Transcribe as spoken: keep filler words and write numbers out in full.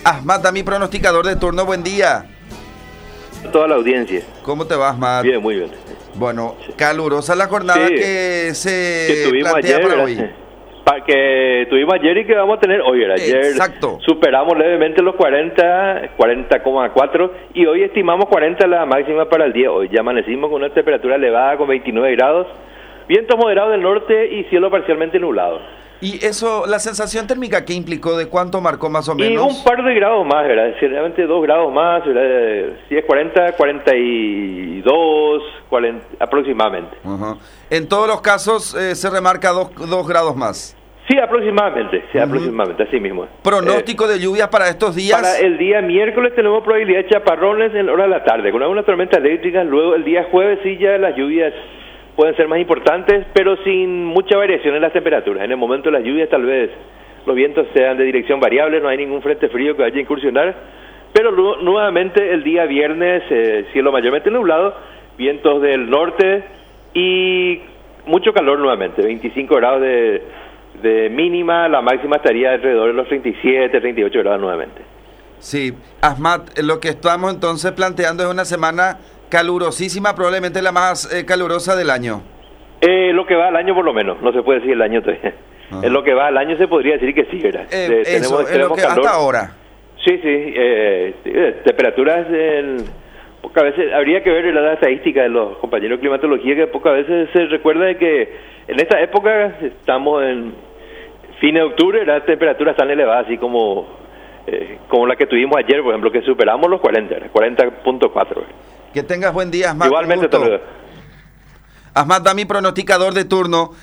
Ahmad, mi pronosticador de turno, buen día. Toda la audiencia. ¿Cómo te va, Ahmad? Bien, muy bien. Bueno, calurosa la jornada sí, que se que tuvimos plantea ayer, para hoy. Pa, que tuvimos ayer y que vamos a tener hoy. Ayer Exacto. Superamos levemente los cuarenta, cuarenta coma cuatro y hoy estimamos cuarenta la máxima para el día. Hoy ya amanecimos con una temperatura elevada con veintinueve grados, vientos moderados del norte y cielo parcialmente nublado. ¿Y eso, la sensación térmica, qué implicó? ¿De cuánto marcó más o menos? Y un par de grados más, ¿verdad? Realmente dos grados más, ¿verdad? Si es cuarenta, cuarenta y dos, cuarenta, aproximadamente. Uh-huh. En todos los casos eh, se remarca dos, dos grados más. Sí, aproximadamente, sí, Uh-huh. aproximadamente, así mismo. ¿Pronóstico eh, de lluvias para estos días? Para el día miércoles tenemos probabilidad de chaparrones en hora de la tarde, con algunas tormentas eléctricas. Luego el día jueves sí ya las lluvias pueden ser más importantes, pero sin mucha variación en las temperaturas. En el momento de las lluvias tal vez los vientos sean de dirección variable, no hay ningún frente frío que vaya a incursionar, pero nu- nuevamente el día viernes, eh, cielo mayormente nublado, vientos del norte y mucho calor nuevamente, veinticinco grados de, de mínima, la máxima estaría alrededor de los treinta y siete, treinta y ocho grados nuevamente. Sí, Ahmad, lo que estamos entonces planteando es una semana calurosísima, probablemente la más eh, calurosa del año. Eh, lo que va al año por lo menos, no se puede decir el año todavía. En lo que va al año se podría decir que sí, ¿verdad? Eh, eh, eso, es lo que calor. hasta ahora. Sí, sí, eh, sí, eh, temperaturas en... Pocas veces, habría que ver la estadística de los compañeros de climatología, que pocas veces se recuerda de que en esta época, estamos en fin de octubre, las temperaturas tan elevadas, así como, eh, como la que tuvimos ayer, por ejemplo, que superamos los cuarenta, cuarenta punto cuatro. Que tengas buen día, Ahmad. Igualmente, hasta luego. Ahmad, mi pronosticador de turno.